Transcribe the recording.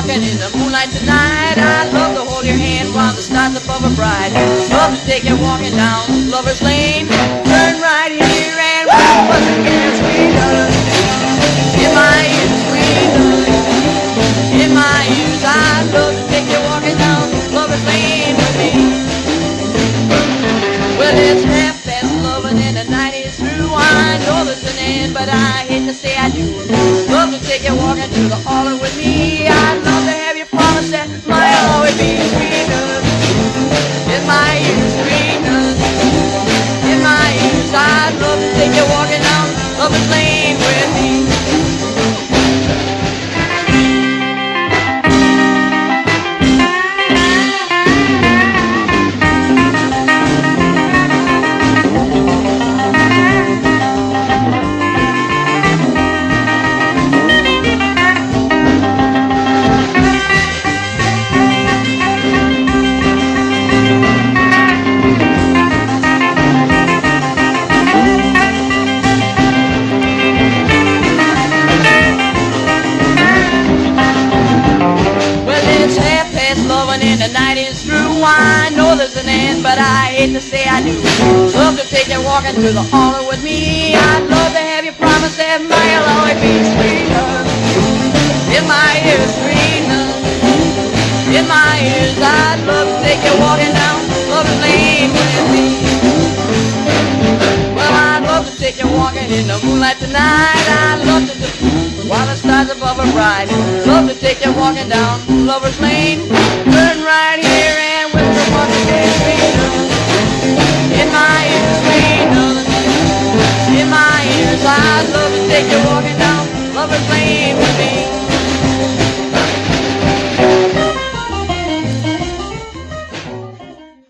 walking in the moonlight tonight. I'd love to hold your hand while the stars above are bright. Love to take you walking down Lover's Lane. Turn right here and we'll bust again, sweetheart. In my ears, sweetheart. In my ears, I'd love to take you walking down Lover's Lane with me. Well, it's 11:30 and the night is through. I know there's an end, but I hate to say I do. Love to take you walking to the holler with me. I'd love to have you promise that I'll always be sweetheart. In my ears, sweetheart. In my ears, I'd love to take you walking down Lover's Lane with me. And the night is through. I know there's an end, but I hate to say I do. Love to take you walking to the holler with me. I'd love to have you promise that I'll always be sweetheart. In my ears, sweetheart. In my ears, I'd love to take you walking down Lover's Lane with me. Well, I'd love to take you walking in the moonlight tonight. I'd love to do while the stars above are bright. Love to take you walking down Lover's Lane. Turn right here and with the one again, sweetheart. In my ears, sweetheart. In my ears, I'd love to take you walking down Lover's Lane with me.